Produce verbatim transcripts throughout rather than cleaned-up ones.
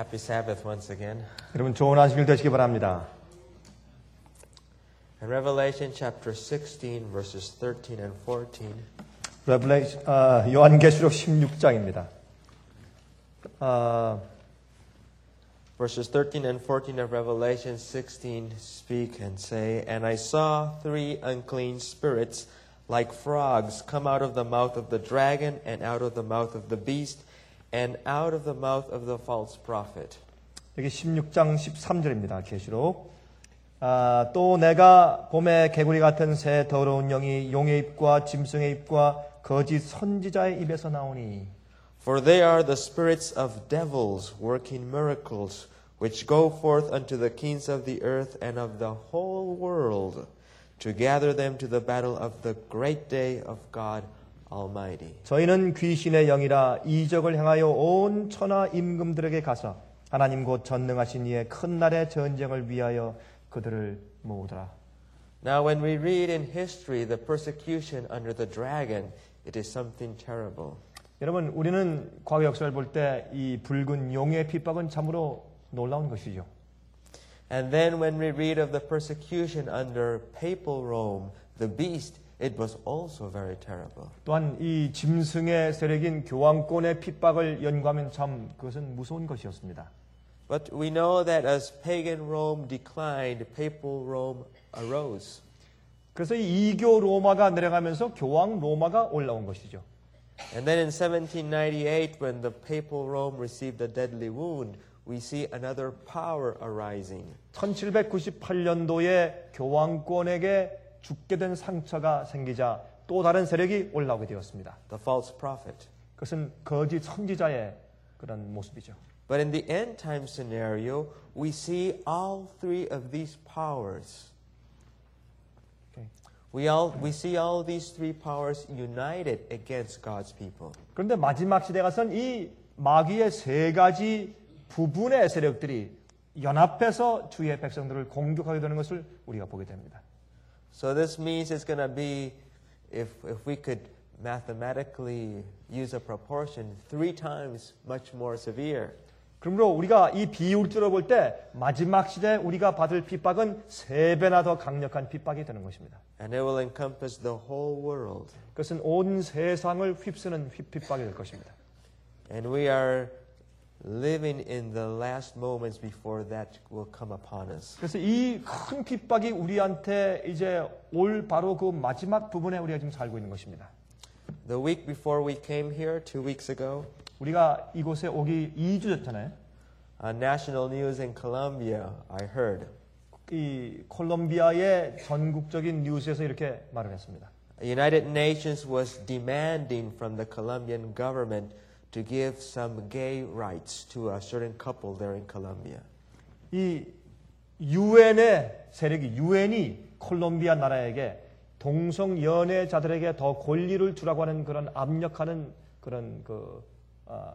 Happy Sabbath once again. 여러분 좋은 안식일 되시기 바랍니다. In Revelation chapter sixteen, verses thirteen and fourteen. 레블레이션, 아, 요한계시록 십육 장입니다. 아, Verses thirteen and fourteen of Revelation sixteen speak and say, And I saw three unclean spirits like frogs come out of the mouth of the dragon and out of the mouth of the beast and out of the mouth of the false prophet. 여기 십육 장 십삼 절입니다. 계시록. 아, 또 내가 봄의 개구리 같은 새 더러운 영이 용의 입과 짐승의 입과 거짓 선지자의 입에서 나오니. For they are the spirits of devils working miracles, which go forth unto the kings of the earth and of the whole world, to gather them to the battle of the great day of God Almighty. 저희는 귀신의 영이라 이적을 행하여 온 천하 임금들에게 가서 하나님 곧 전능하신 이의 큰 날의 전쟁을 위하여 그들을 모으더라. Now when we read in history the persecution under the dragon, it is something terrible. 여러분, 우리는 과거 역사를 볼 때 이 붉은 용의 핍박은 참으로 놀라운 것이죠. And then when we read of the persecution under papal Rome, the beast, it was also very terrible. 또한 이 짐승의 세력인 교황권의 핍박을 연구하면 참 그것은 무서운 것이었습니다. But we know that as pagan Rome declined, papal Rome arose. 그래서 이 이교 로마가 내려가면서 교황 로마가 올라온 것이죠. And then in seventeen ninety-eight, when the papal Rome received a deadly wound, we see another power arising. 천칠백구십팔 년도에 교황권에게 죽게 된 상처가 생기자 또 다른 세력이 올라오게 되었습니다. The false prophet. 그것은 거짓 선지자의 그런 모습이죠. But in the end time scenario, we see all three of these powers. Okay. We all we see all these three powers united against God's people. 그런데 마지막 시대 가선 이 마귀의 세 가지 부분의 세력들이 연합해서 주의 백성들을 공격하게 되는 것을 우리가 보게 됩니다. So this means it's going to be, if if we could mathematically use a proportion, three times much more severe. 그러므로 우리가 이 비율적으로 볼 때 마지막 시대에 우리가 받을 핍박은 세 배나 더 강력한 핍박이 되는 것입니다. And it will encompass the whole world. 그것은 온 세상을 휩쓰는 핍박이 될 것입니다. And we are living in the last moments before that will come upon us. 그래서 이 큰 핍박이 우리한테 이제 올 바로 그 마지막 부분에 우리가 지금 살고 있는 것입니다. The week before we came here, two weeks ago, 우리가 이곳에 오기 이 주 전잖아요. on national news in Colombia, I heard. 이 콜롬비아의 전국적인 뉴스에서 이렇게 말을 했습니다. The United Nations was demanding from the Colombian government to give some gay rights to a certain couple there in Colombia. 이 유엔의 세력이 유엔이 콜롬비아 나라에게 동성 연애자들에게 더 권리를 주라고 하는 그런 압력하는 그런 그 어,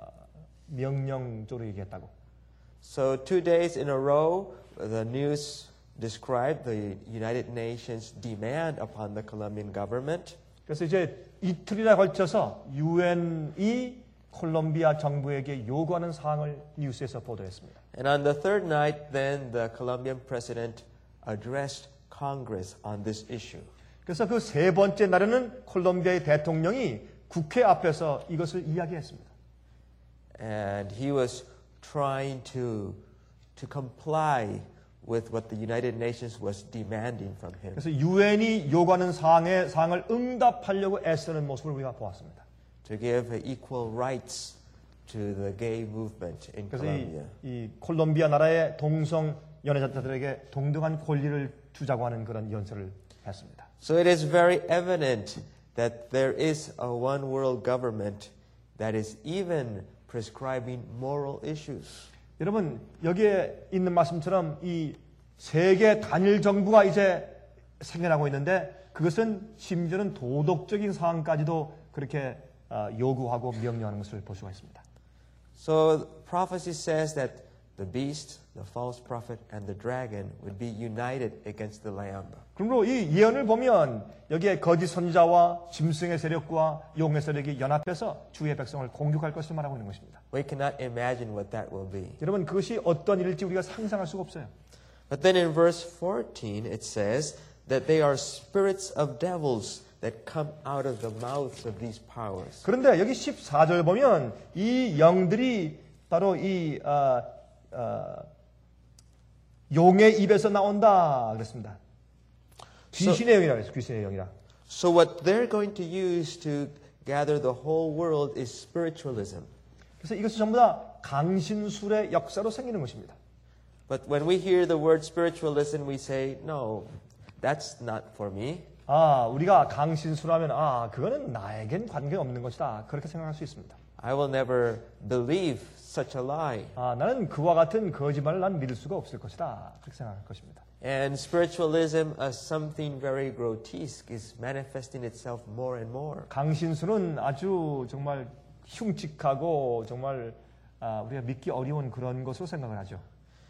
명령조로 얘기했다고. So two days in a row, the news described the United Nations demand upon the Colombian government. 그래서 이제 이틀이나 걸쳐서 유엔이 콜롬비아 정부에게 요구하는 사항을 뉴스에서 보도했습니다. And on the third night, then the Colombian president addressed Congress on this issue. 그래서 그 세 번째 날에는 콜롬비아의 대통령이 국회 앞에서 이것을 이야기했습니다. And he was trying to to comply with what the United Nations was demanding from him. 그래서 유엔이 요구하는 사항에 사항을 응답하려고 애쓰는 모습을 우리가 보았습니다. To give equal rights to the gay movement in 그래서 Colombia. 이, 이 콜롬비아 나라의 동성 연애자들에게 동등한 권리를 주자고 하는 그런 연설을 했습니다. So it is very evident that there is a one world government that is even prescribing moral issues. 여러분, 여기에 있는 말씀처럼 이 세계 단일 정부가 이제 생겨나고 있는데 그것은 심지어는 도덕적인 사항까지도 그렇게 요구하고 명령하는 것을 볼 수가 있습니다. So prophecy says that the beast, the false prophet, and the dragon would be united against the Lamb. 그러므로 이 예언을 보면 여기에 거짓 선지자와 짐승의 세력과 용의 세력이 연합해서 주의 백성을 공격할 것을 말하고 있는 것입니다. We cannot imagine what that will be. 여러분 그것이 어떤 일일지 우리가 상상할 수가 없어요. But then in verse fourteen it says that they are spirits of devils that come out of the mouths of these powers. 그런데 여기 십사 절 보면 이 영들이 바로 이 어, 어, 용의 입에서 나온다 그랬습니다. 귀신의 영이라 그랬어요. 귀신의 영이라. So what they're going to use to gather the whole world is spiritualism. 그래서 이것은 전부 다 강신술의 역사로 생기는 것입니다. But when we hear the word spiritualism, we say, no, that's not for me. 아, 우리가 강신술하면 아, 그거는 나에겐 관계없는 것이다. 그렇게 생각할 수 있습니다. I will never believe such a lie. 아, 나는 그와 같은 거짓말을 난 믿을 수가 없을 것이다. 그렇게 생각할 것입니다. And spiritualism, as something very grotesque, is manifesting itself more and more. 강신술은 아주 정말 흉측하고 정말 아, 우리가 믿기 어려운 그런 것으로 생각을 하죠.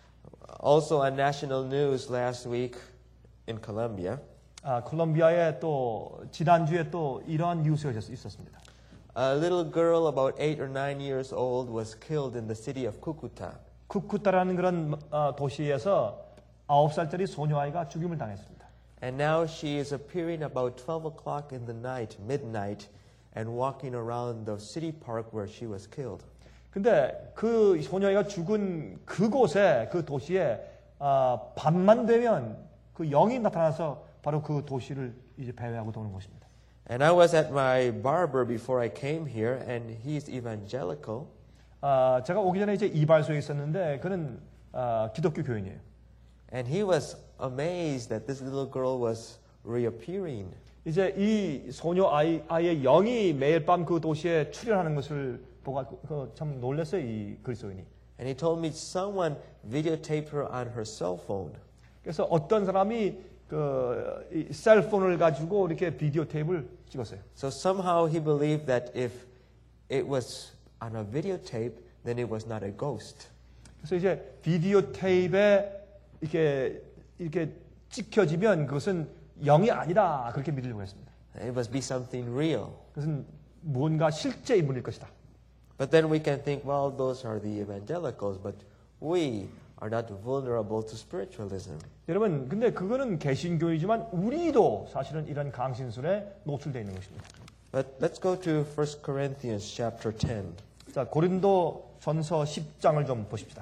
Also on national news last week in Colombia, 아, 콜롬비아에 또 지난주에 또 이러한 뉴스가 있었습니다. a little girl about eight or nine years old was killed in the city of Cucuta. 쿠쿠타라는 그런 어, 도시에서 아홉 살짜리 소녀아이가 죽임을 당했습니다. And now she is appearing about twelve o'clock in the night, midnight, and walking around the city park where she was killed. 근데 그 소녀아이가 죽은 그곳에 그 도시에 어, 밤만 되면 그 영이 나타나서 바로 그 도시를 이제 배회하고 도는 것입니다. And I was at my barber before I came here, and he's evangelical. 아, 제가 오기 전에 이제 이발소에 있었는데 그는 아, 기독교 교인이에요. And he was amazed that this little girl was reappearing. 이제 이 소녀 아이, 아이의 영이 매일 밤 그 도시에 출현하는 것을 보고 그, 참 놀랐어요, 이 그리스도인이. And he told me someone videotaped her on her cell phone. 그래서 어떤 사람이 그 이 셀폰을 가지고 이렇게 비디오 테이프를 찍었어요. So somehow he believed that if it was on a videotape, then it was not a ghost. 그래서 이제 비디오 테이프에 이렇게 이렇게 찍혀지면 그것은 영이 아니다 그렇게 믿으려고 했습니다. It must be something real. 그것은 무언가 실제 인물일 것이다. But then we can think, well, those are the evangelicals, but we are not vulnerable to spiritualism. 여러분, 근데 그거는 개신교이지만 우리도 사실은 이런 강신술에 노출되어 있는 것입니다. But let's go to First Corinthians chapter ten. 자, 고린도 전서 십 장을 좀 보십시다.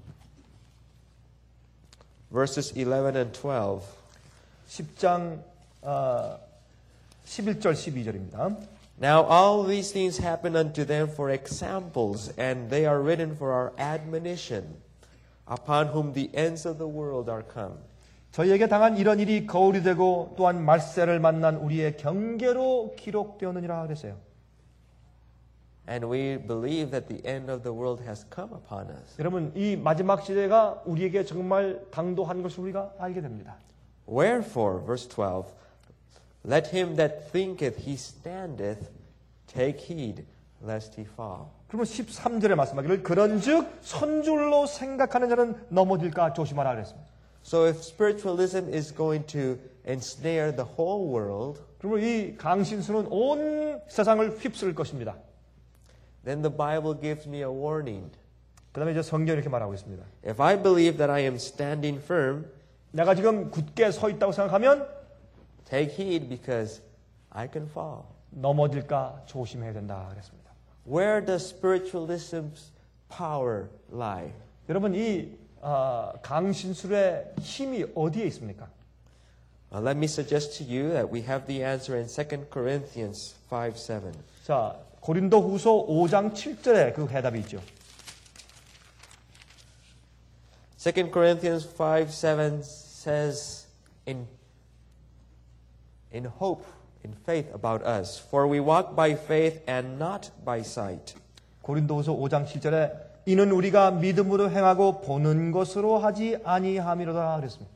Verses eleven and twelve. 십 장 어, 십일 절 십이 절입니다. Now all these things happen unto them for examples, and they are written for our admonition, upon whom the ends of the world are come. 저희에게 당한 이런 일이 거울이 되고 또한 말세를 만난 우리의 경계로 기록되었느니라 그랬어요. And we believe that the end of the world has come upon us. 여러분, 이 마지막 시대가 우리에게 정말 당도한 것을 우리가 알게 됩니다. Wherefore, verse twelve, let him that thinketh he standeth take heed lest he fall. 그러면 십삼 절에 말씀하기를 그런즉 선줄로 생각하는 자는 넘어질까 조심하라 그랬습니다. So if spiritualism is going to ensnare the whole world, 그러면 이 강신수는 온 세상을 휩쓸 것입니다. then the Bible gives me a warning. 그다음에 이제 성경이 이렇게 말하고 있습니다. If I believe that I am standing firm, 내가 지금 굳게 서 있다고 생각하면 take heed because I can fall. 넘어질까 조심해야 된다 그랬습니다. Where does spiritualism's power lie? 여러분 이 어, 강신술의 힘이 어디에 있습니까? Uh, let me suggest to you that we have the answer in Second Corinthians five seven. 자, 고린도후서 오 장 칠 절에 그 해답이 있죠. Second Corinthians five seven says, in, in hope, in faith about us, for we walk by faith and not by sight. 고린도후서 오 장 칠 절에 이는 우리가 믿음으로 행하고 보는 것으로 하지 아니함이로다 그랬습니다.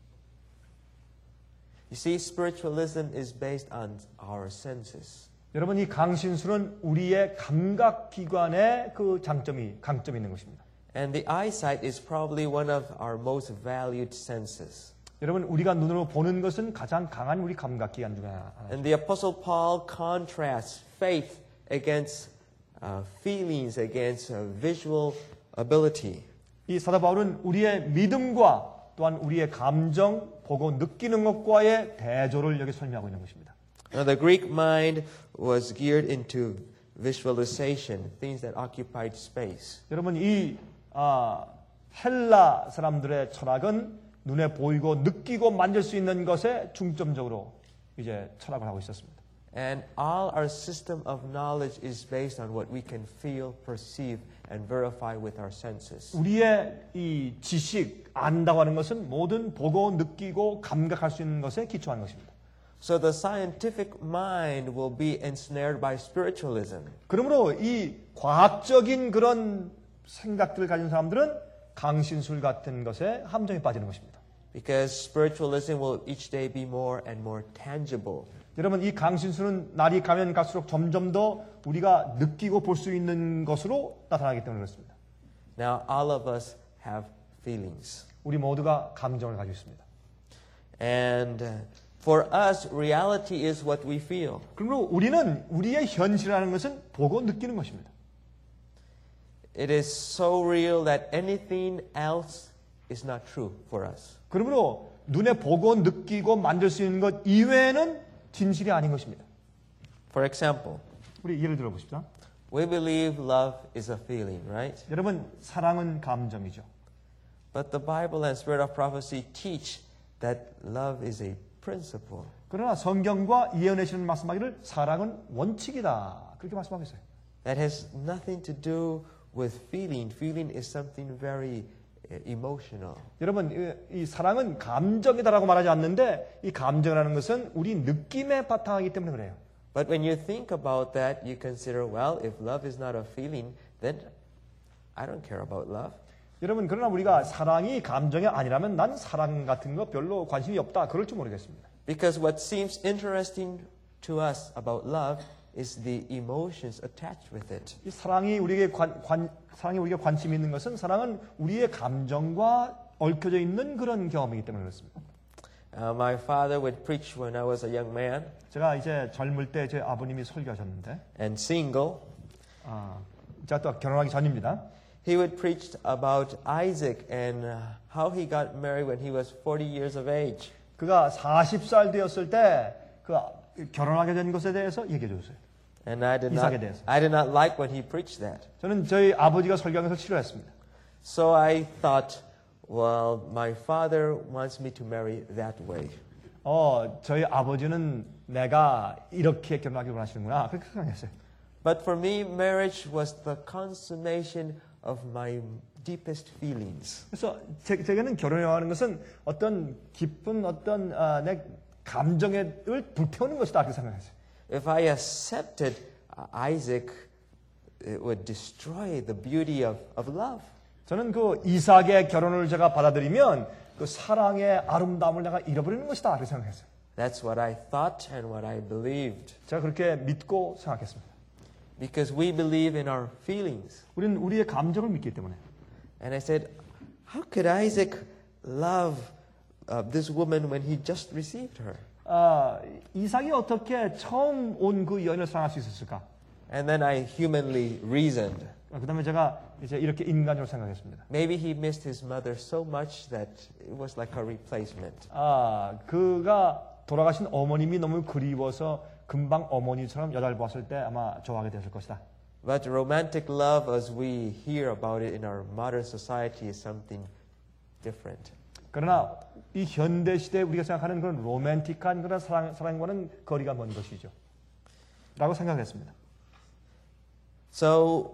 You see, spiritualism is based on our senses. 여러분 이 강신술은 우리의 감각기관에 그 장점이 강점이 있는 것입니다. And the eyesight is probably one of our most valued senses. 여러분, 우리가 눈으로 보는 것은 가장 강한 우리 감각기관 중에 하나. And the Apostle Paul contrasts faith against uh, feelings, against uh, visual ability. 이 사도 바울은 우리의 믿음과 또한 우리의 감정, 보고 느끼는 것과의 대조를 여기 설명하고 있는 것입니다. Now, the Greek mind was geared into visualization, things that occupied space. 여러분, 이 아, 헬라 사람들의 철학은 눈에 보이고 느끼고 만질 수 있는 것에 중점적으로 이제 철학을 하고 있었습니다. And all our system of knowledge is based on what we can feel, perceive, and verify with our senses. 우리의 이 지식, 안다고 하는 것은 모든 보고 느끼고 감각할 수 있는 것에 기초한 것입니다. So the scientific mind will be ensnared by spiritualism. 그러므로 이 과학적인 그런 생각들을 가진 사람들은 강신술 같은 것에 함정에 빠지는 것입니다. Because spiritualism will each day be more and more tangible. 여러분, 이 강신술은 날이 가면 갈수록 점점 더 우리가 느끼고 볼 수 있는 것으로 나타나기 때문에 그렇습니다. Now, all of us have feelings. 우리 모두가 감정을 가지고 있습니다. And uh, for us, reality is what we feel. 그러므로 우리는 우리의 현실이라는 것은 보고 느끼는 것입니다. It is so real that anything else is not true for us. 그러므로 눈에 보고 느끼고 만질 수 있는 것 이외에는 진실이 아닌 것입니다. For example, 우리 예를 들어 보십시다. we believe love is a feeling, right? 여러분, 사랑은 감정이죠. But the Bible and Spirit of Prophecy teach that love is a principle. 그러나 성경과 예언의 신은 말씀하기를 사랑은 원칙이다. 그렇게 말씀하고 있어요. That has nothing to do with feeling. Feeling is something very emotional. 여러분, 이, 이 사랑은 감정이다라고 말하지 않는데 이 감정이라는 것은 우리 느낌에 바탕하기 때문에 그래요. But when you think about that, you consider, well, if love is not a feeling, then I don't care about love. 여러분, 그러나 우리가 사랑이 감정이 아니라면 난 사랑 같은 거 별로 관심이 없다. 그럴지 모르겠습니다. Because what seems interesting to us about love is the emotions attached with it. 이 사랑이 우리에게 관, 관 사랑이 우리에게 관심이 있는 것은 사랑은 우리의 감정과 얽혀져 있는 그런 경험이기 때문에 그렇습니다. Uh, my father would preach when I was a young man. 제가 이제 젊을 때 제 아버님이 설교하셨는데, and single. 아, 제가 또 결혼하기 전입니다. He would preach about Isaac and how he got married when he was forty years of age. 그가 사십 살 되었을 때 그 결혼하게 된 것에 대해서 얘기해 줬어요. And I did not, 이삭에 대해서. I did not like when he preached that. 저는 저희 아버지가 설교하면서 싫어했습니다. So I thought, well, my father wants me to marry that way. 어, 저희 아버지는 내가 이렇게 결혼하기를 원하시는구나. 그렇게 생각했어요. But for me, marriage was the consummation of my deepest feelings. 그래서 제, 제게는 결혼이라고 하는 것은 어떤 깊은 어떤 아, 내 감정을 불태우는 것이다. 그렇게 생각했어요. If I accepted Isaac, it would destroy the beauty of, of love. 저는 그 이삭의 결혼을 제가 받아들이면 그 사랑의 아름다움을 내가 잃어버리는 것이다. 그렇게 생각했어요. That's what I thought and what I believed. 제가 그렇게 믿고 생각했습니다. Because we believe in our feelings. 우리는 우리의 감정을 믿기 때문에. And I said, how could Isaac love uh, this woman when he just received her? 아, 이삭이 어떻게 처음 온 그 여인을 사랑할 수 있었을까? And then I humanly reasoned. 그 다음에 제가 이제 이렇게 인간적으로 생각했습니다. Maybe he missed his mother so much that it was like a replacement. 아, 그가 돌아가신 어머님이 너무 그리워서 금방 어머니처럼 여자를 보았을 때 아마 좋아하게 됐을 것이다. But romantic love, as we hear about it in our modern society, is something different. 그러나 이 현대 시대에 우리가 생각하는 그런 로맨틱한 그런 사랑, 사랑과는 거리가 먼 것이죠. 라고 생각했습니다. So,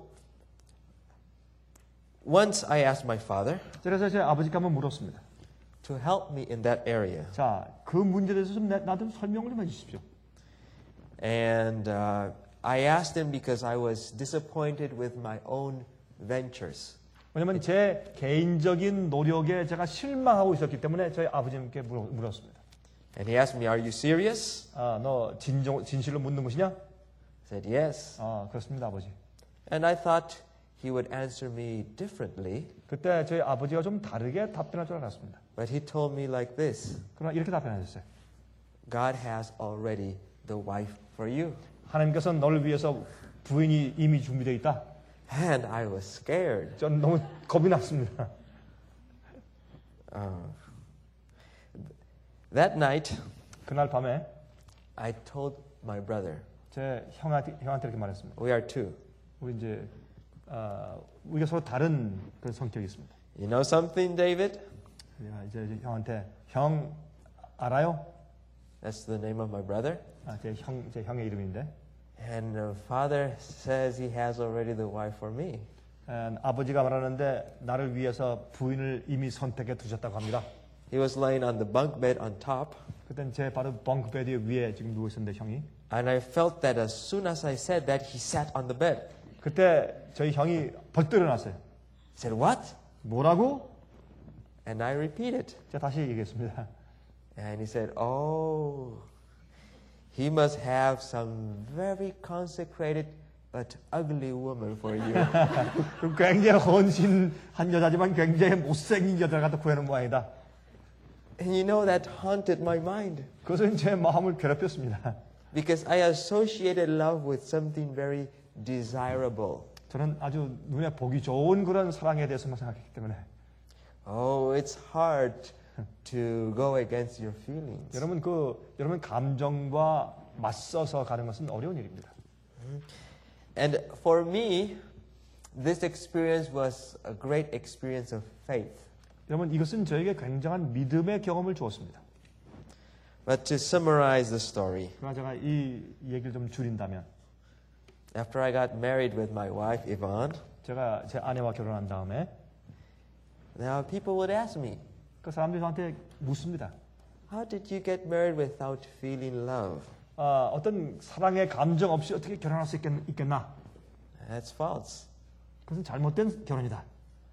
once I asked my father 그래서 제 아버지께 한번 물었습니다. to help me in that area. 자, 그 문제에 대해서 좀 나 좀 설명을 좀 해주십시오. And uh, I asked him because I was disappointed with my own ventures. 왜냐하면 제 개인적인 노력에 제가 실망하고 있었기 때문에 저희 아버지님께 물어, 물었습니다. And he asked me, "Are you serious?" 아, 너 진정, 진실로 묻는 것이냐? I said, "Yes." 아, 그렇습니다, 아버지. And I thought he would answer me differently. 그때 저희 아버지가 좀 다르게 답변할 줄 알았습니다. But he told me like this. 그러나 이렇게 답변하셨어요. God has already the wife for you. 하나님께서는 너를 위해서 부인이 이미 준비되어 있다. And I was scared. 전 너무 겁이 났습니다. Uh, that night, 그날 밤에 I told my brother, 제 형한테, 형한테 이렇게 말했습니다. we are two. 우리 이제 어, 우리가 서로 다른 그런 성격이 있습니다. You know something, David? 내가 이제 형한테 형 알아요? That's the name of my brother. 아, 제 형, 제 형의 이름인데. And the father says he has already the wife for me. 에, 아버지가 말하는데 나를 위해서 부인을 이미 선택해 두셨다고 합니다. He was laying on the bunk bed on top. 그땐 제 바로 벙크베드 위에 지금 누워 있었는데 형이. And I felt that as soon as I said that, he sat on the bed. 그때 저희 형이 벌떡 일어났어요. He said, what? 뭐라고? And I repeated. 제가 다시 얘기했습니다. And he said, oh, he must have some very consecrated but ugly woman for you. 굉장히 헌신한 여자지만 굉장히 못생긴 여자를 갖다 구하는 모양이다. And you know that haunted my mind. 그것은 제 마음을 괴롭혔습니다. Because I associated love with something very desirable. 저는 아주 눈에 보기 좋은 그런 사랑에 대해서만 생각했기 때문에. Oh, it's hard to go against your feelings. 여러분 그 여러분 감정과 맞서서 가는 것은 어려운 일입니다. And for me, this experience was a great experience of faith. 여러분 이것은 저에게 굉장한 믿음의 경험을 주었습니다. But to summarize the story, 그러나 제가 이 얘기를 좀 줄인다면, after I got married with my wife Yvonne, 제가 제 아내와 결혼한 다음에 now people would ask me, 그 사람들이 저한테 묻습니다. how did you get married without feeling love? 아, 어떤 사랑의 감정 없이 어떻게 결혼할 수 있겠, 있겠나? That's false. 그것은 잘못된 결혼이다.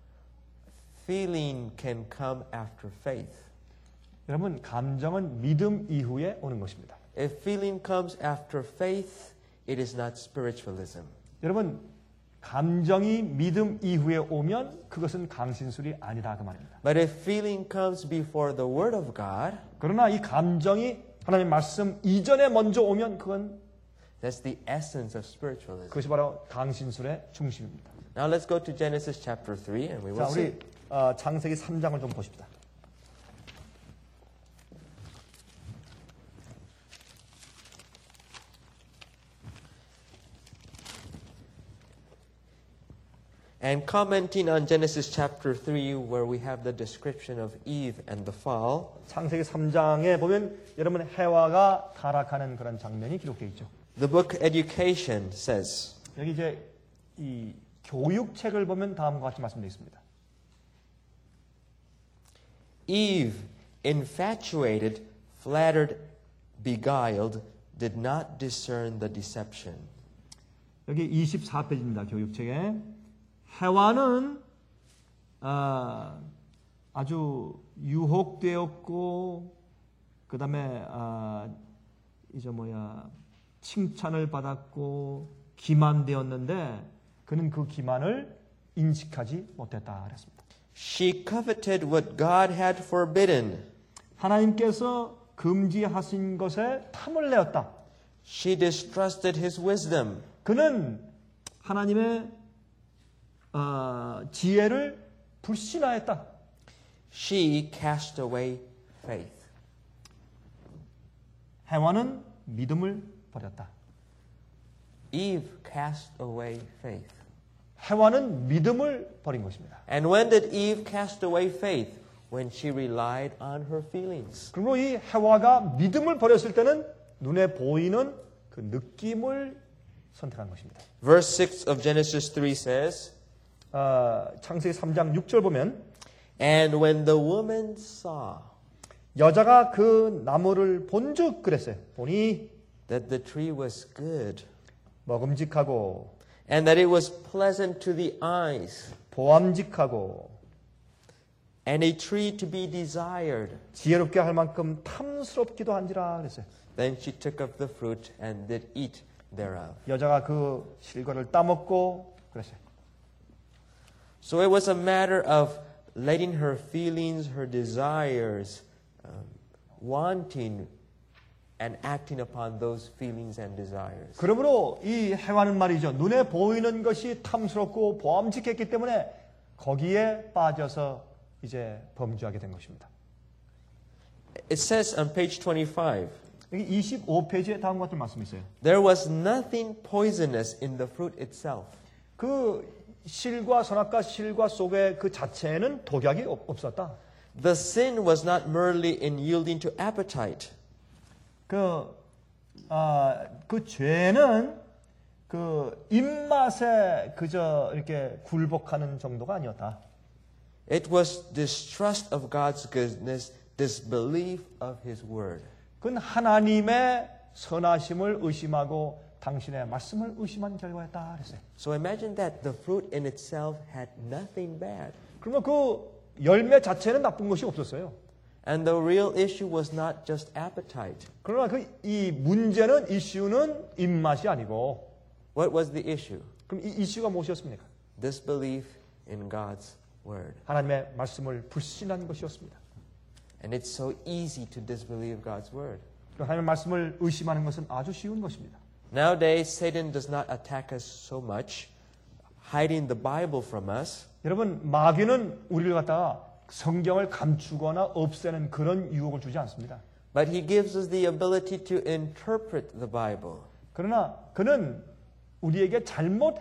Feeling can come after faith. 여러분 감정은 믿음 이후에 오는 것입니다. If feeling comes after faith, it is not spiritualism. 여러분 감정이 믿음 이후에 오면 그것은 강신술이 아니다 그 말입니다. But if feeling comes before the Word of God, 그러나 이 감정이 하나님의 말씀 이전에 먼저 오면 그건 that's the essence of spiritualism. 그것이 바로 강신술의 중심입니다. Now let's go to Genesis chapter three and we will 자, see. 우리 어, 창세기 삼 장을 좀 보십시다. And commenting on Genesis chapter three, where we have the description of Eve and the fall, 창세기 삼 장에 보면 여러분 해와가 타락하는 그런 장면이 기록되어 있죠. the book Education says, 여기 이제 이 교육책을 보면 다음과 같이 말씀되어 있습니다. Eve, infatuated, flattered, beguiled, did not discern the deception. 여기 이십사 페이지입니다. 교육책에. 해와는 아, 아주 유혹되었고 그 다음에 아, 이제 뭐야 칭찬을 받았고 기만되었는데 그는 그 기만을 인식하지 못했다 그랬습니다. She coveted what God had forbidden. 하나님께서 금지하신 것에 탐을 내었다. She distrusted his wisdom. 그는 하나님의 어, 지혜를 불신하였다. She cast away faith. 해와는 믿음을 버렸다. Eve cast away faith. 해와는 믿음을 버린 것입니다. And when did Eve cast away faith? When she relied on her feelings. 그리고 이 해와가 믿음을 버렸을 때는 눈에 보이는 그 느낌을 선택한 것입니다. Verse six of Genesis three says, 어, 창세기 삼 장 육 절 보면 and when the woman saw 여자가 그 나무를 본즉 그랬어요. 보니 that the tree was good 먹음직하고 and that it was pleasant to the eyes 보암직하고 and a tree to be desired, 지혜롭게 할 만큼 탐스럽기도 한지라 그랬어요. then she took of the fruit and did eat thereof. 여자가 그 실과를 따먹고 그랬어요. So it was a matter of letting her feelings, her desires, um, wanting and acting upon those feelings and desires. 그러므로 이 해와는 말이죠. 눈에 보이는 것이 탐스럽고 보암직했기 때문에 거기에 빠져서 이제 범죄하게 된 것입니다. It says on page twenty-five, 여기 이십오 페이지에 다음과 같은 말씀이 있어요. there was nothing poisonous in the fruit itself. 그 실과 선악과 실과 속에 그 자체에는 독약이 없었다. The sin was not merely in yielding to appetite. 그, 아, 그 죄는 그 입맛에 그저 이렇게 굴복하는 정도가 아니었다. It was distrust of God's goodness, disbelief of His word. 그건 하나님의 선하심을 의심하고 당신의 말씀을 의심한 결과였다 그랬어요. So imagine that the fruit in itself had nothing bad. 그러면 그 열매 자체는 나쁜 것이 없었어요. And the real issue was not just appetite. 그러나 그 이 문제는 이슈는 입맛이 아니고 What was the issue? 그럼 이 이슈가 무엇이었습니까? Disbelief in God's word. 하나님의 말씀을 불신한 것이었습니다. And it's so easy to disbelieve God's word. 하나님의 말씀을 의심하는 것은 아주 쉬운 것입니다. Nowadays, Satan does not attack us so much, hiding the Bible from us. 여러분, 마귀는 우리를 갖다가 성경을 감추거나 없애는 그런 유혹을 주지 않습니다. But he gives us the ability to interpret the Bible. 그러나 그는 우리에게 잘못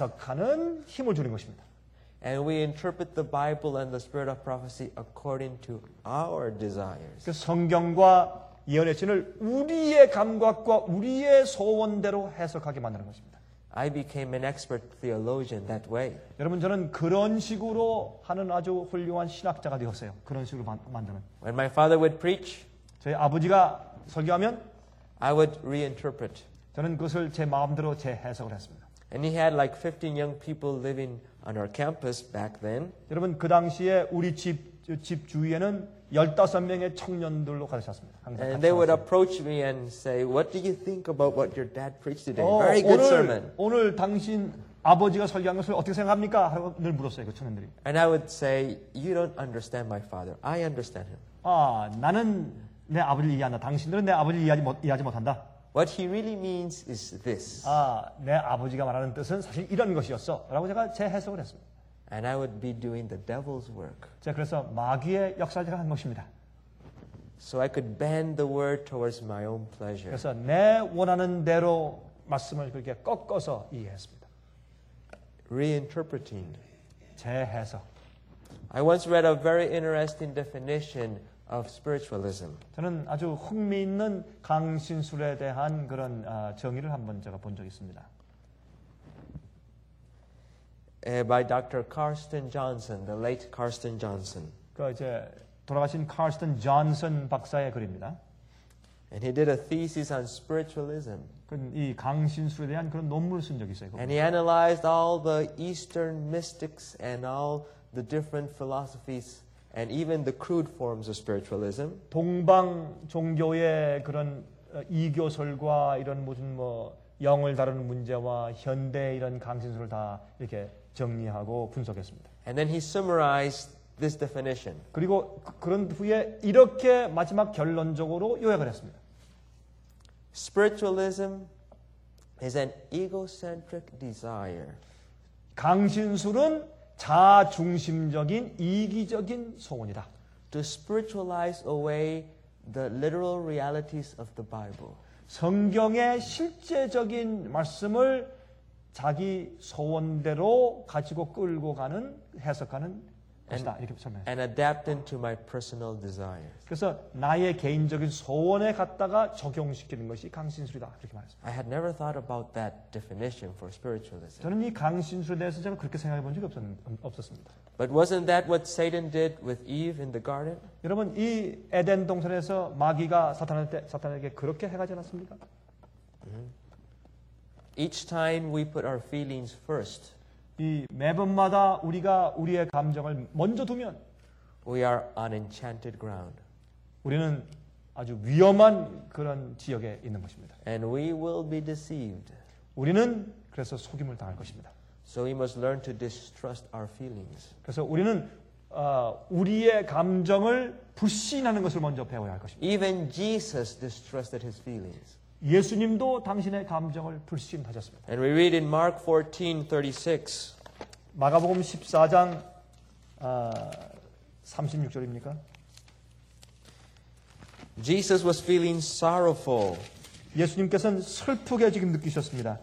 해석하는 힘을 주는 것입니다. And we interpret the Bible and the spirit of prophecy according to our desires. 그 성경과 예언의 신을 우리의 감각과 우리의 소원대로 해석하게 만드는 것입니다. I became an expert theologian that way. 여러분, 저는 그런 식으로 하는 아주 훌륭한 신학자가 되었어요. 그런 식으로 만드는. When my father would preach, 저희 아버지가 설교하면 I would reinterpret. 저는 그것을 제 마음대로 재해석을 했습니다. And he had like fifteen young people living on our campus back then. 여러분, 그 당시에 우리 집, 집 주위에는 열다섯 명의 청년들로 가르쳤습니다. 항상 And they would approach me and say, "What do you think about what your dad preached today? 어, Very good 오늘, sermon." 오늘 당신 아버지가 설교한 것을 어떻게 생각합니까? 하고 늘 물었어요, 그 청년들이. And I would say, "You don't understand my father. I understand him." 아, 나는 내 아버지를 이해한다. 당신들은 내 아버지를 이해하지, 못, 이해하지 못한다. What he really means is this. 아, 내 아버지가 말하는 뜻은 사실 이런 것이었어. 라고 제가 재해석을 했습니다. And I would be doing the devil's work. 제가 그래서 마귀의 역사를 제가 한 것입니다. So I could bend the word towards my own pleasure. 그래서 내 원하는 대로 말씀을 그렇게 꺾어서 이해했습니다. Reinterpreting. 재해석. I once read a very interesting definition of spiritualism. 저는 아주 흥미있는 강신술에 대한 그런 아, 정의를 한번 제가 본 적이 있습니다. Uh, by Doctor Karsten Johnson, the late Karsten Johnson. 그 이제 돌아가신 카스턴 존슨 박사의 글입니다. And he did a thesis on spiritualism. 이 강신술에 대한 그런 논문을 쓴 적이 있어요. And he analyzed all the Eastern mystics and all the different philosophies and even the crude forms of spiritualism. 동방 종교의 그런 이교설과 이런 무슨 뭐 영을 다루는 문제와 현대 이런 강신술을 다 이렇게 정리하고 분석했습니다. And then he summarized this definition. 그리고 그, 그런 후에 이렇게 마지막 결론적으로 요약을 했습니다. Spiritualism is an egocentric desire. 강신술은 자중심적인 이기적인 소원이다. To spiritualize away the literal realities of the Bible. 성경의 실제적인 말씀을 자기 소원대로 가지고 끌고 가는 해석하는 것이다. 이렇게 설명해요. And adapt into my personal desires. 그래서 나의 개인적인 소원에 갖다가 적용시키는 것이 강신술이다. 그렇게 말했습니다. I had never thought about that definition for spiritualism. 저는 이 강신술에 대해서 제가 그렇게 생각해 본 적이 없었, 없었습니다. But wasn't that what Satan did with Eve in the garden? 여러분, 이 에덴 동산에서 마귀가 사탄한테, 사탄에게 그렇게 해가지 않았습니까? Mm-hmm. Each time we put our feelings first, 이 매번마다 우리가 우리의 감정을 먼저 두면 we are on enchanted ground. 우리는 아주 위험한 그런 지역에 있는 것입니다. And we will be deceived. 우리는 그래서 속임을 당할 것입니다. So we must learn to distrust our feelings. 그래서 우리는 어, 우리의 감정을 불신하는 것을 먼저 배워야 할 것입니다. Even Jesus distrusted his feelings. 예수님도 당신의 감정을 불신하셨습니다. And we read in Mark fourteen thirty-six. 마가복음 십사 장 어, 삼십육 절입니까? Jesus was feeling sorrowful. 예수님께서는 슬프게 지금 느끼셨습니다.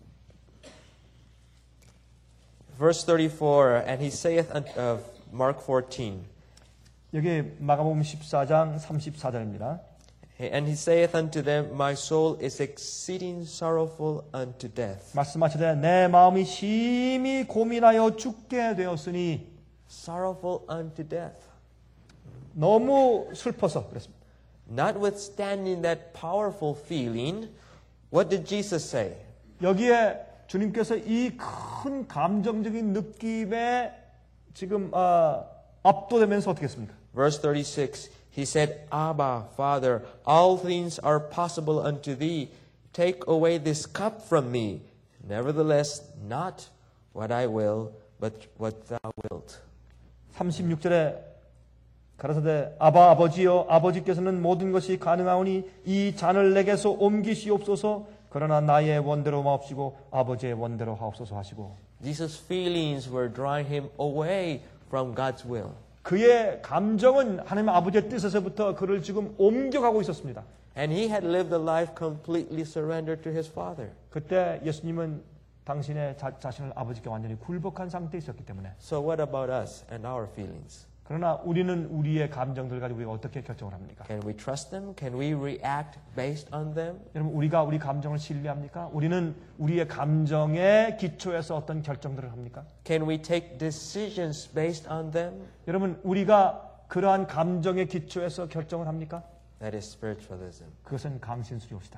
Verse thirty-four, and he saith unto uh, Mark fourteen, 여기 마가복음 십사 장 삼십사 절입니다. and he saith unto them, My soul is exceeding sorrowful unto death. 말씀하시되 내 마음이 심히 고민하여 죽게 되었으니 Sorrowful unto death. 너무 슬퍼서 그랬습니다. Notwithstanding that powerful feeling, what did Jesus say? 여기에 주님께서 이 큰 감정적인 느낌에 지금 어, 압도되면서 어떻게 했습니까? Verse thirty-six, he said, Abba, Father, all things are possible unto thee. Take away this cup from me. Nevertheless, not what I will, but what thou wilt. 삼십육 절에 가라사대 아바 아버지여 아버지께서는 모든 것이 가능하오니 이 잔을 내게서 옮기시옵소서. 그러나 나의 원대로 마옵시고 아버지의 원대로 하옵소서 하시고. Jesus' feelings were drawing him away from God's will. 그의 감정은 하나님 아버지의 뜻에서부터 그를 지금 옮겨가고 있었습니다. And he had lived a life completely surrendered to his Father. 그때 예수님은 당신의 자, 자신을 아버지께 완전히 굴복한 상태에 있었기 때문에. So what about us and our feelings? 그러나 우리는 우리의 감정들 가지고 우리가 어떻게 결정을 합니까? Can we trust them? Can we react based on them? 여러분 우리가 우리 감정을 신뢰합니까? 우리는 우리의 감정의 기초에서 어떤 결정들을 합니까? Can we take decisions based on them? 여러분 우리가 그러한 감정의 기초에서 결정을 합니까? That is spiritualism. 그것은 강신수요시다.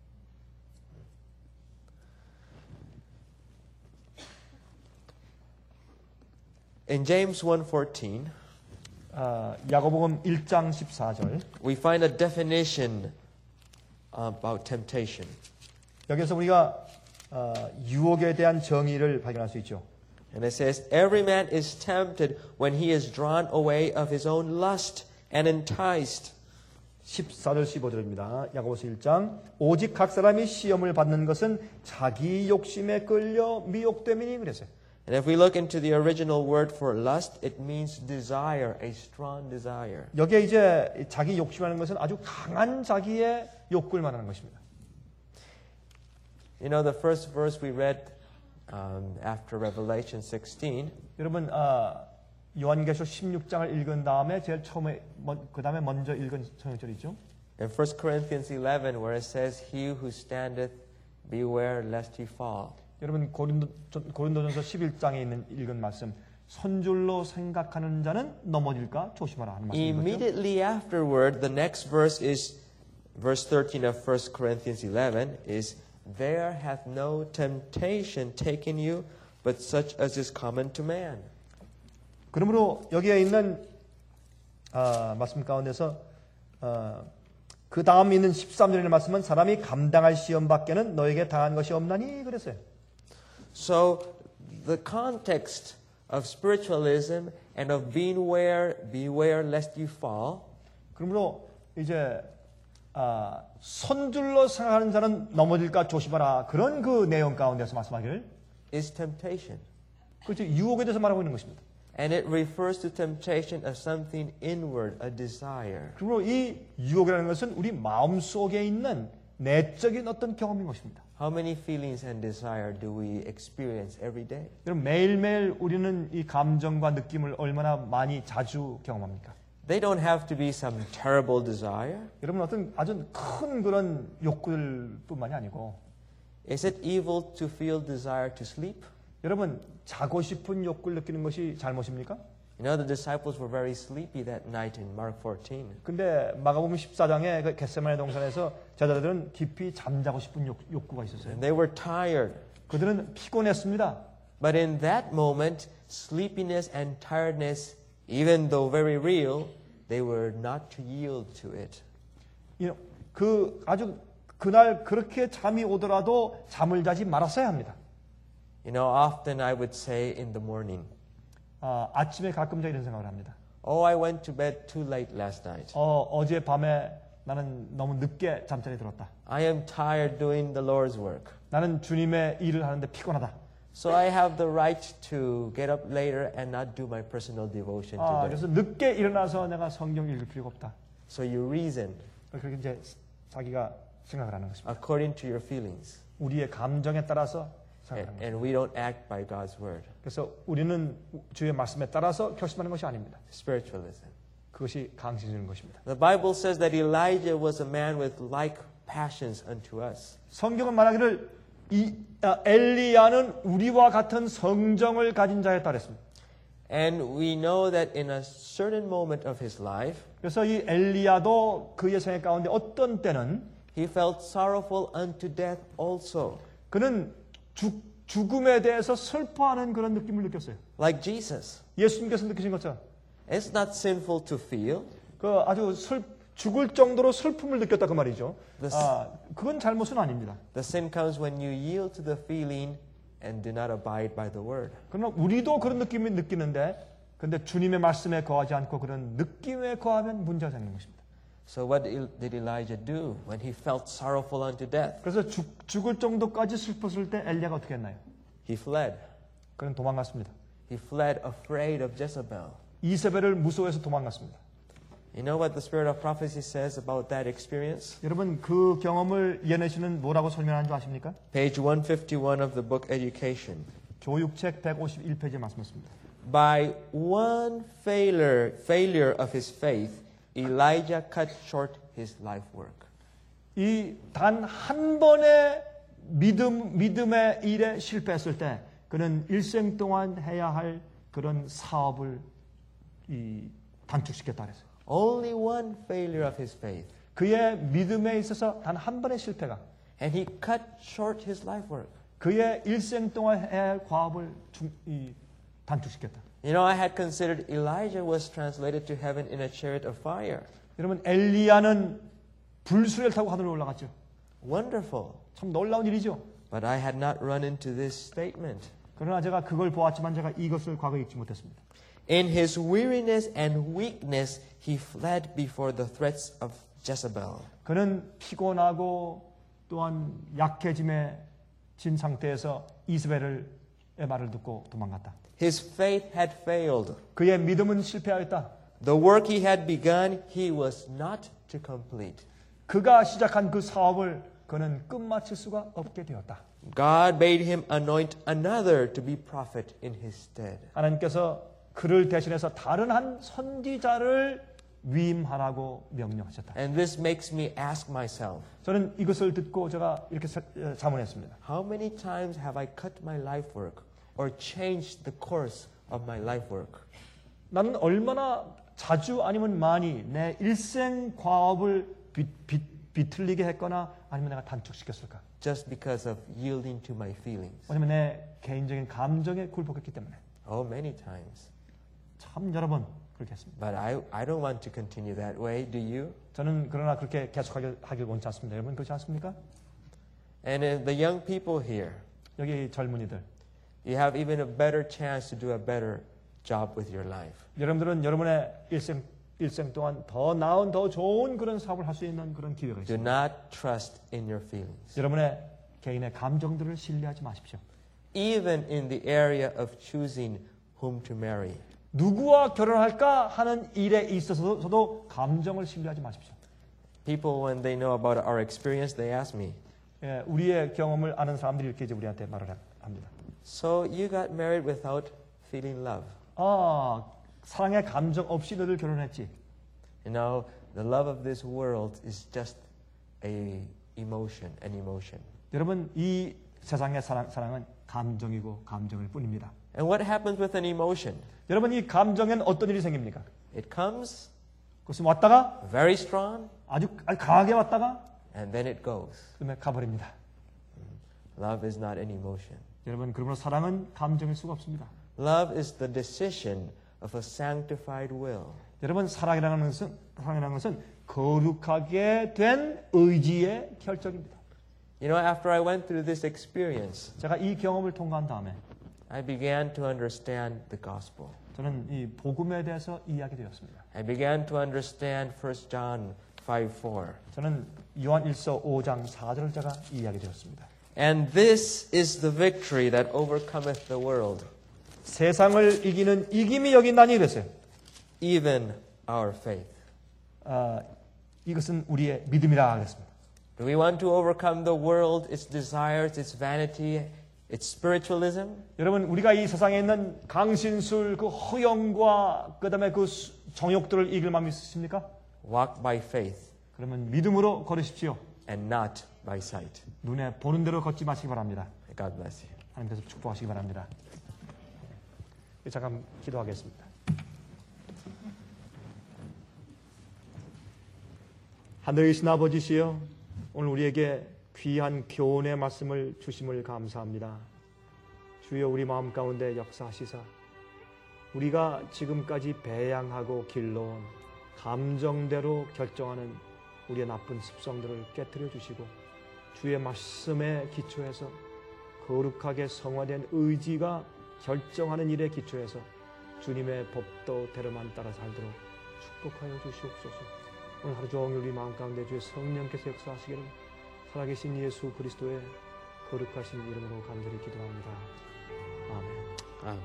In James one fourteen, 아, 야고보음 일 장 십사 절 we find a definition about temptation. 여기서 우리가 어, 유혹에 대한 정의를 발견할 수 있죠. And it says, Every man is tempted when he is drawn away of his own lust and enticed. 십사 절 십오 절입니다. 야고보서 일 장 오직 각 사람이 시험을 받는 것은 자기 욕심에 끌려 미혹됨이니 그랬어요. And if we look into the original word for lust, it means desire, a strong desire. 여기에 이제 자기 욕심하는 것은 아주 강한 자기의 욕구를 말하는 것입니다. You know, the first verse we read um, after Revelation sixteen, 여러분 아, 요한계시록 십육 장을 읽은 다음에 제일 처음에 그 다음에 먼저 읽은 성경절이죠. in First Corinthians eleven, where it says, He who standeth, beware lest he fall. 여러분 고린도, 고린도전서 십일 장에 있는 읽은 말씀 선줄로 생각하는 자는 넘어질까 조심하라 하는 말씀이죠. Immediately afterward, the next verse is verse thirteen of First Corinthians eleven is, There hath no temptation taken you, but such as is common to man. 그러므로 여기에 있는 아, 말씀 가운데서 아, 그 다음 있는 십삼 절의 말씀은 사람이 감당할 시험 밖에는 너에게 당한 것이 없나니 그랬어요. So the context of spiritualism and of beware, beware lest you fall, 그러므로 이제 아, 선줄로 생각하는 자는 넘어질까 조심하라 그런 그 내용 가운데서 말씀하기를 is temptation. 그렇죠. 유혹에 대해서 말하고 있는 것입니다. And it refers to temptation as something inward, a desire. 그리고 이 유혹이라는 것은 우리 마음속에 있는 내적인 어떤 경험인 것입니다. How many feelings and desire do we experience every day? 여러분 매일매일 우리는 이 감정과 느낌을 얼마나 많이 자주 경험합니까? They don't have to be some terrible desire. 여러분 어떤 아주 큰 그런 욕구들뿐만이 아니고 Is it evil to feel desire to sleep? 여러분 자고 싶은 욕구를 느끼는 것이 잘못입니까? You know, the disciples were very sleepy that night in Mark fourteen. 근데 마가복음 십사 장의 그 겟세마네 동산에서 제자들은 깊이 잠자고 싶은 욕, 욕구가 있었어요. And they were tired. 그들은 피곤했습니다. But in that moment, sleepiness and tiredness, even though very real, they were not to yield to it. You know, 그 아주 그날 그렇게 잠이 오더라도 잠을 자지 말았어야 합니다. You know, often I would say in the morning, 아, 아침에 가끔 제가 이런 생각을 합니다. oh, I went to bed too late last night. 어, 어제 밤에 나는 너무 늦게 잠자리 들었다. I am tired doing the Lord's work. 나는 주님의 일을 하는데 피곤하다. So I have the right to get up later and not do my personal devotion 아, today. 그래서 늦게 일어나서 내가 성경 읽을 필요가 없다. So you reason 그렇게 이제 자기가 생각을 하는 것입니다. according to your feelings. 우리의 감정에 따라서 And, 생각하는 것입니다. and we don't act by God's word. 그래서 우리는 주의 말씀에 따라서 결심하는 것이 아닙니다. Spiritualism. 그것이 강신주는 것입니다. The Bible says that Elijah was a man with like passions unto us. 성경은 말하기를 이, 아, 엘리야는 우리와 같은 성정을 가진 자였다 그랬습니다. And we know that in a certain moment of his life, 그래서 이 엘리야도 그의 생애 가운데 어떤 때는 he felt sorrowful unto death also. 그는 죽, 죽음에 대해서 슬퍼하는 그런 느낌을 느꼈어요. Like Jesus. 예수님께서 느끼신 것처럼 It's not sinful to feel. 그 아주 슬, 죽을 정도로 슬픔을 느꼈다 그 말이죠. The, 아, 그건 잘못은 아닙니다. the sin comes when you yield to the feeling and do not abide by the word. 그러나 우리도 그런 느낌을 느끼는데 근데 주님의 말씀에 거하지 않고 그런 느낌에 거하면 문제가 생기는 것입니다. So what did Elijah do when he felt sorrowful unto death? 그래서 죽, 죽을 정도까지 슬펐을 때 엘리야가 어떻게 했나요? He fled. 그는 도망갔습니다. He fled afraid of Jezebel. 이세벨을 무서워해서 도망갔습니다. You know what the spirit of prophecy says about that experience? 여러분 그 경험을 이해내시는 뭐라고 설명하는 줄 아십니까? Page one fifty-one of the book Education. 교육책 백오십일 페이지에 말씀했습니다. By one failure, failure of his faith, Elijah cut short his life work. 이 단 한 번의 믿음 믿음의 일에 실패했을 때 그는 일생 동안 해야 할 그런 사업을 이 단축시켰다 그랬어요. Only one failure of his faith. 그의 믿음에 있어서 단 한 번의 실패가 And he cut short his life work. 그의 일생 동안 해야 할 과업을 중, 이, 단축시켰다. You know, I had considered Elijah was translated to heaven in a chariot of fire. 여러분 엘리야는 불수레를 타고 하늘로 올라갔죠. Wonderful. 참 놀라운 일이죠. But I had not run into this statement. 그러나 제가 그걸 보았지만 제가 이것을 과거에 읽지 못했습니다. In his weariness and weakness, he fled before the threats of Jezebel. 그는 피곤하고 또한 약해짐에 진 상태에서 이스벨의 말을 듣고 도망갔다. His faith had failed. 그의 믿음은 실패하였다. The work he had begun, he was not to complete. 그가 시작한 그 사업을 그는 끝마칠 수가 없게 되었다. God made him anoint another to be prophet in his stead. 하나님께서 그를 대신해서 다른 한 선지자를 위임하라고 명령하셨다. And this makes me ask myself, 저는 이것을 듣고 제가 이렇게 자문했습니다. how many times have I cut my life work or changed the course of my life work? 나는 얼마나 자주 아니면 많이 내 일생 과업을 비, 비, 비틀리게 했거나 아니면 내가 단축시켰을까? Just because of yielding to my feelings. 왜냐면 내 개인적인 감정에 굴복했기 때문에. Oh, many times. 참 여러 번 그렇게 했습니다. But I, I don't want to continue that way, do you? 저는 그러나 그렇게 계속하길 하길 원치 않습니다. 여러분 그렇지 않습니까? And uh, the young people here, 여기 젊은이들. you have even a better chance to do a better job with your life. 여러분들은 여러분의 일생 일생 동안 더 나은 더 좋은 그런 사업을 할 수 있는 그런 기회가 Do 있습니다. not trust in your feelings. 여러분의 개인의 감정들을 신뢰하지 마십시오. Even in the area of choosing whom to marry. 누구와 결혼할까 하는 일에 있어서도 감정을 신뢰하지 마십시오. People, when they know about our experience, they ask me, 예, 우리의 경험을 아는 사람들이 이렇게 이제 우리한테 말을 합니다. so you got married without feeling love. 아, 사랑의 감정 없이 너를 결혼했지. You know, the love of this world is just a emotion, an emotion. 여러분, 이 세상의 사랑, 사랑은 감정이고 감정일 뿐입니다. And what happens with an emotion? 여러분, 이 감정엔 어떤 일이 생깁니까? It comes 그것은 왔다가 very strong, 아주 강하게 왔다가 and then it goes. 그다음에 가버립니다. Love is not an emotion. 여러분, 그러므로 사랑은 감정일 수가 없습니다. Love is the decision of a sanctified will. 여러분, 사랑이라는 것은, 사랑이라는 것은 거룩하게 된 의지의 결정입니다. You know, after I went through this experience, 제가 이 경험을 통과한 다음에 I began to understand the gospel. 저는 이 복음에 대해서 이해하게 되었습니다. I began to understand First John five four. 저는 요한 일서 오 장 사 절을 제가 이해하게 되었습니다. And this is the victory that overcometh the world, 세상을 이기는 이김이 여기 있나니 이랬어요. even our faith. 아, 이것은 우리의 믿음이라 그랬습니다. Do we want to overcome the world, its desires, its vanity, its spiritualism? 여러분, 우리가 이 세상에 있는 강신술, 그 허영과 그다음에 그 정욕들을 이길 마음이 있으십니까? Walk by faith 그러면 믿음으로 걸으십시오. and not by sight. 눈에 보는 대로 걷지 마시기 바랍니다. God bless you. 하나님께서 축복하시기 바랍니다. 잠깐 기도하겠습니다. 하늘에 계신 아버지시여, 오늘 우리에게 귀한 교훈의 말씀을 주심을 감사합니다. 주여, 우리 마음 가운데 역사하시사 우리가 지금까지 배양하고 길러온 감정대로 결정하는 우리의 나쁜 습성들을 깨뜨려 주시고, 주의 말씀에 기초해서 거룩하게 성화된 의지가 결정하는 일에 기초해서 주님의 법도대로만 따라 살도록 축복하여 주시옵소서. 오늘 하루 종일 우리 마음 가운데 주의 성령께서 역사하시기를 살아계신 예수 그리스도의 거룩하신 이름으로 간절히 기도합니다. 아멘. 아멘.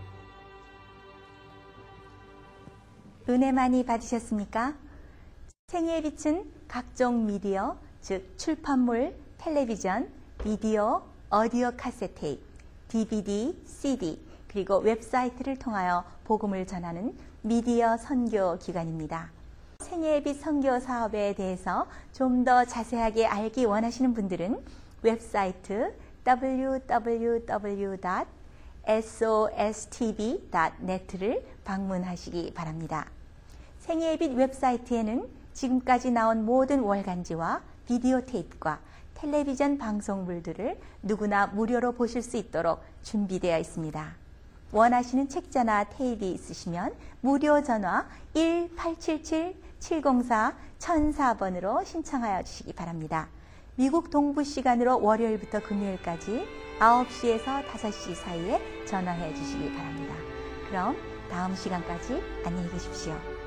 은혜 많이 받으셨습니까? 생애의 빛은 각종 미디어, 즉 출판물, 텔레비전, 비디오, 오디오 카세트 테이프, 디비디, 씨디, 그리고 웹사이트를 통하여 복음을 전하는 미디어 선교 기관입니다. 생애의 빛 선교 사업에 대해서 좀 더 자세하게 알기 원하시는 분들은 웹사이트 더블유 더블유 더블유 닷 에스오에스티비 닷 넷을 방문하시기 바랍니다. 생애의 빛 웹사이트에는 지금까지 나온 모든 월간지와 비디오 테이프과 텔레비전 방송물들을 누구나 무료로 보실 수 있도록 준비되어 있습니다. 원하시는 책자나 테이프가 있으시면 무료 전화 일 팔칠칠 칠공사 천사 번으로 신청하여 주시기 바랍니다. 미국 동부 시간으로 월요일부터 금요일까지 아홉 시에서 다섯 시 사이에 전화해 주시기 바랍니다. 그럼 다음 시간까지 안녕히 계십시오.